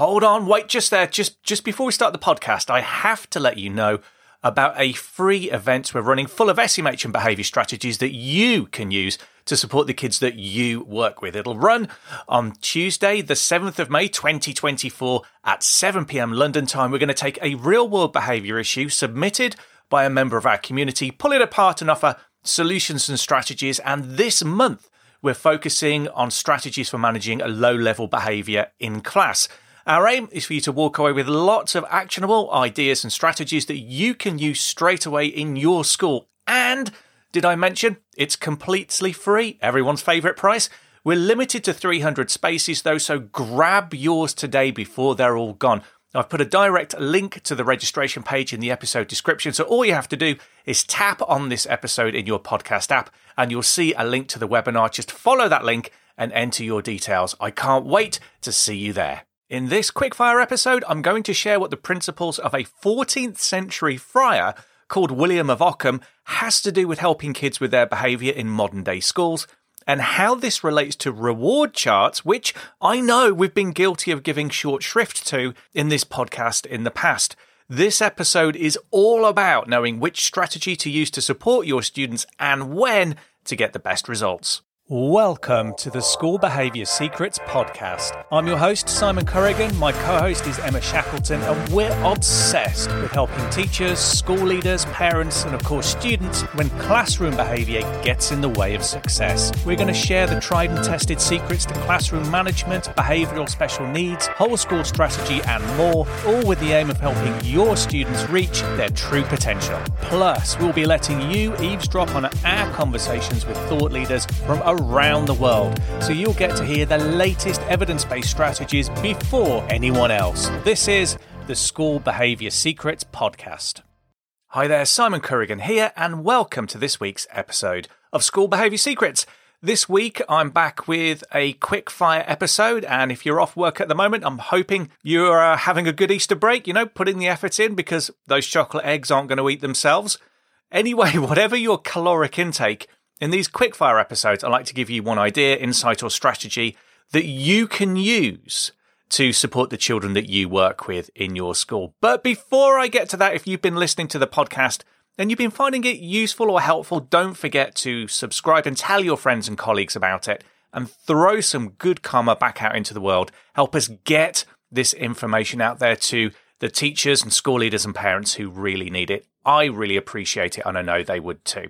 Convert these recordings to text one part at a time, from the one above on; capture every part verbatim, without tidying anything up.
hold on, wait just there. Just, just before we start the podcast, I have to let you know about a free event we're running full of S M H and behaviour strategies that you can use to support the kids that you work with. It'll run on Tuesday, the seventh of May, twenty twenty-four at seven p.m. London time. We're going to take a real-world behaviour issue submitted by a member of our community, pull it apart and offer solutions and strategies. And this month, we're focusing on strategies for managing a low-level behaviour in class. Our aim is for you to walk away with lots of actionable ideas and strategies that you can use straight away in your school. And did I mention it's completely free? Everyone's favourite price. We're limited to three hundred spaces though, so grab yours today before they're all gone. I've put a direct link to the registration page in the episode description, so all you have to do is tap on this episode in your podcast app and you'll see a link to the webinar. Just follow that link and enter your details. I can't wait to see you there. In this quickfire episode, I'm going to share what the principles of a fourteenth century friar called William of Ockham has to do with helping kids with their behaviour in modern day schools, and how this relates to reward charts, which I know we've been guilty of giving short shrift to in this podcast in the past. This episode is all about knowing which strategy to use to support your students and when to get the best results. Welcome to the School Behaviour Secrets podcast. I'm your host, Simon Corrigan. My co-host is Emma Shackleton, and we're obsessed with helping teachers, school leaders, parents, and of course students when classroom behaviour gets in the way of success. We're going to share the tried and tested secrets to classroom management, behavioural special needs, whole school strategy, and more, all with the aim of helping your students reach their true potential. Plus, we'll be letting you eavesdrop on our conversations with thought leaders from around the world, so you'll get to hear the latest evidence-based strategies before anyone else. This is the School Behaviour Secrets podcast. Hi there, Simon Corrigan here, and welcome to this week's episode of School Behaviour Secrets. This week, I'm back with a quick-fire episode, and if you're off work at the moment, I'm hoping you're uh, having a good Easter break, you know, putting the effort in, because those chocolate eggs aren't going to eat themselves. Anyway, whatever your caloric intake, in these quickfire episodes, I like to give you one idea, insight, or strategy that you can use to support the children that you work with in your school. But before I get to that, if you've been listening to the podcast and you've been finding it useful or helpful, don't forget to subscribe and tell your friends and colleagues about it and throw some good karma back out into the world. Help us get this information out there to the teachers and school leaders and parents who really need it. I really appreciate it, and I know they would too.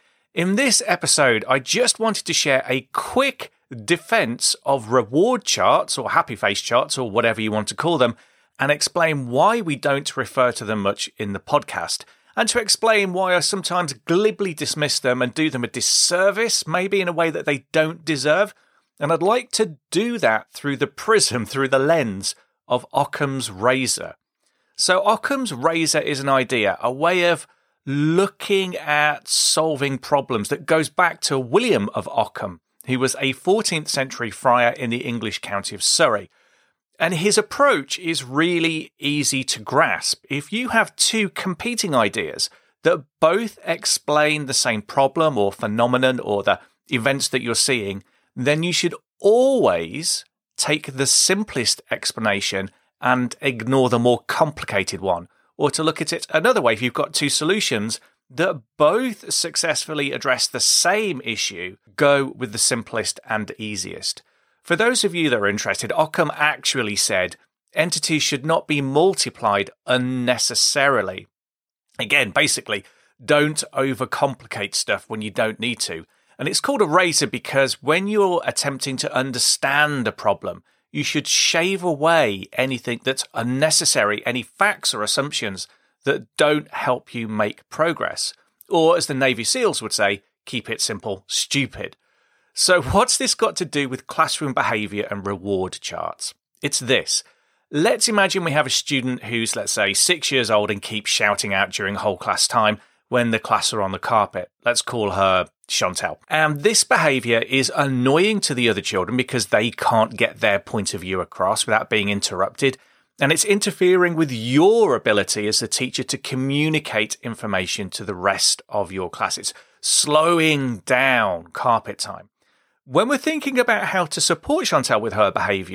In this episode, I just wanted to share a quick defense of reward charts or happy face charts or whatever you want to call them, and explain why we don't refer to them much in the podcast, and to explain why I sometimes glibly dismiss them and do them a disservice, maybe in a way that they don't deserve. And I'd like to do that through the prism, through the lens of Occam's razor. So Occam's razor is an idea, a way of looking at solving problems that goes back to William of Ockham. He was a fourteenth century friar in the English county of Surrey. And his approach is really easy to grasp. If you have two competing ideas that both explain the same problem or phenomenon or the events that you're seeing, then you should always take the simplest explanation and ignore the more complicated one. Or to look at it another way, if you've got two solutions that both successfully address the same issue, go with the simplest and easiest. For those of you that are interested, Occam actually said entities should not be multiplied unnecessarily. Again, basically, don't overcomplicate stuff when you don't need to. And it's called a razor because when you're attempting to understand a problem, you should shave away anything that's unnecessary, any facts or assumptions that don't help you make progress. Or, as the Navy SEALs would say, keep it simple, stupid. So what's this got to do with classroom behaviour and reward charts? It's this. Let's imagine we have a student who's, let's say, six years old and keeps shouting out during whole class time when the class are on the carpet. Let's call her Chantal. And this behaviour is annoying to the other children because they can't get their point of view across without being interrupted. And it's interfering with your ability as a teacher to communicate information to the rest of your class. It's slowing down carpet time. When we're thinking about how to support Chantal with her behaviour,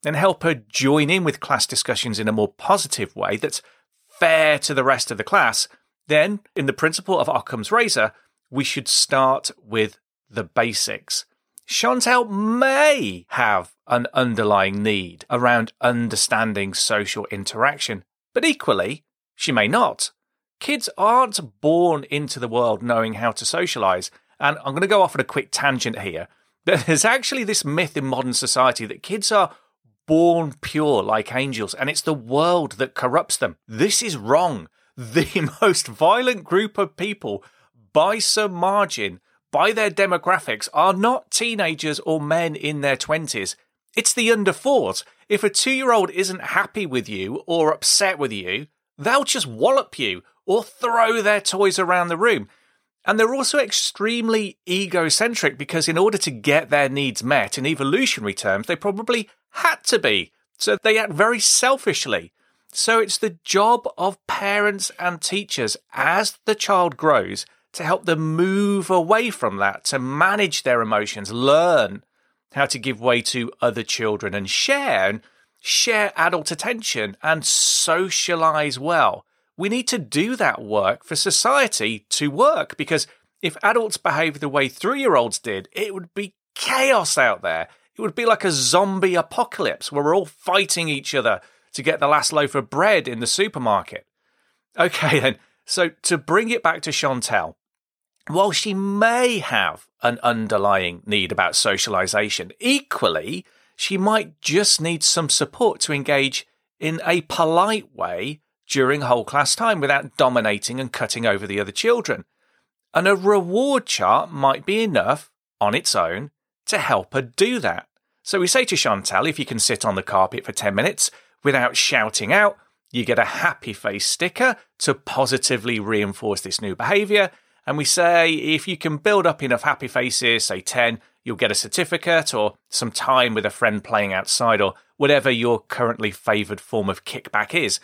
and help her join in with class discussions in a more positive way that's fair to the rest of the class, then, in the principle of Occam's razor, we should start with the basics. Chantal may have an underlying need around understanding social interaction, but equally, she may not. Kids aren't born into the world knowing how to socialise, and I'm going to go off on a quick tangent here. There's actually this myth in modern society that kids are born pure like angels, and it's the world that corrupts them. This is wrong. The most violent group of people, by some margin, by their demographics, are not teenagers or men in their twenties. It's the under fours. If a two-year-old isn't happy with you or upset with you, they'll just wallop you or throw their toys around the room. And they're also extremely egocentric because in order to get their needs met in evolutionary terms, they probably had to be. So they act very selfishly. So it's the job of parents and teachers as the child grows to help them move away from that, to manage their emotions, learn how to give way to other children and share, and share adult attention and socialise well. We need to do that work for society to work, because if adults behave the way three-year-olds did, it would be chaos out there. It would be like a zombie apocalypse where we're all fighting each other to get the last loaf of bread in the supermarket. Okay then, so to bring it back to Chantal, while she may have an underlying need about socialisation, equally, she might just need some support to engage in a polite way during whole class time without dominating and cutting over the other children. And a reward chart might be enough on its own to help her do that. So we say to Chantal, if you can sit on the carpet for ten minutes without shouting out, you get a happy face sticker to positively reinforce this new behaviour. And we say if you can build up enough happy faces, say ten, you'll get a certificate or some time with a friend playing outside or whatever your currently favoured form of kickback is.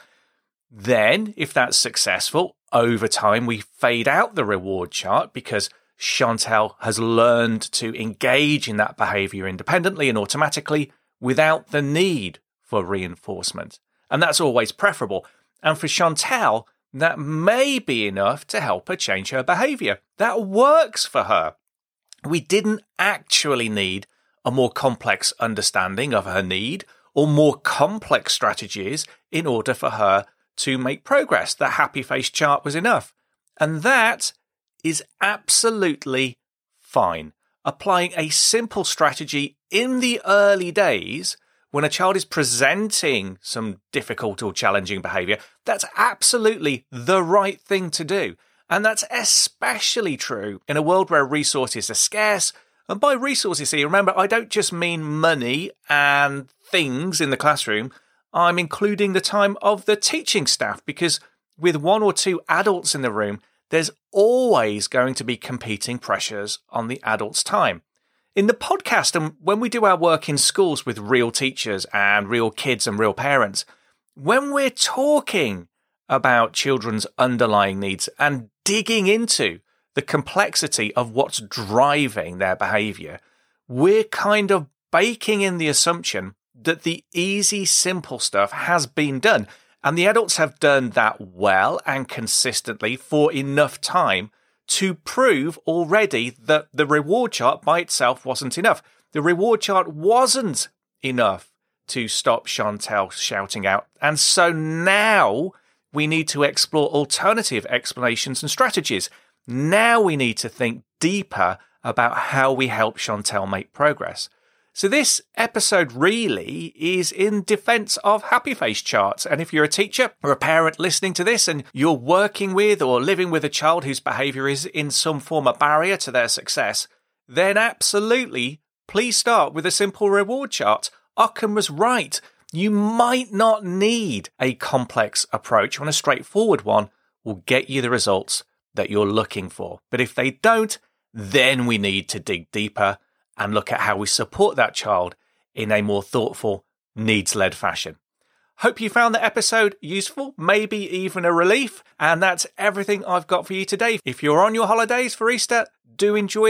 Then, if that's successful, over time we fade out the reward chart because Chantal has learned to engage in that behaviour independently and automatically without the need for reinforcement. And that's always preferable. And for Chantal, that may be enough to help her change her behaviour. That works for her. We didn't actually need a more complex understanding of her need or more complex strategies in order for her to make progress. The happy face chart was enough. And that is absolutely fine. Applying a simple strategy in the early days when a child is presenting some difficult or challenging behaviour, that's absolutely the right thing to do. And that's especially true in a world where resources are scarce. And by resources here, remember, I don't just mean money and things in the classroom. I'm including the time of the teaching staff, because with one or two adults in the room, there's always going to be competing pressures on the adult's time. In the podcast, and when we do our work in schools with real teachers and real kids and real parents, when we're talking about children's underlying needs and digging into the complexity of what's driving their behaviour, we're kind of baking in the assumption that the easy, simple stuff has been done. And the adults have done that well and consistently for enough time to prove already that the reward chart by itself wasn't enough. The reward chart wasn't enough to stop Chantal shouting out. And so now we need to explore alternative explanations and strategies. Now we need to think deeper about how we help Chantal make progress. So this episode really is in defense of happy face charts. And if you're a teacher or a parent listening to this and you're working with or living with a child whose behaviour is in some form a barrier to their success, then absolutely, please start with a simple reward chart. Occam was right. You might not need a complex approach when a straightforward one will get you the results that you're looking for. But if they don't, then we need to dig deeper and look at how we support that child in a more thoughtful, needs-led fashion. Hope you found the episode useful, maybe even a relief, and that's everything I've got for you today. If you're on your holidays for Easter, do enjoy them.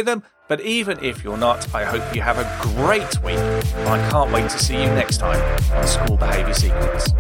But even if you're not, I hope you have a great week. I can't wait to see you next time on School Behaviour Secrets.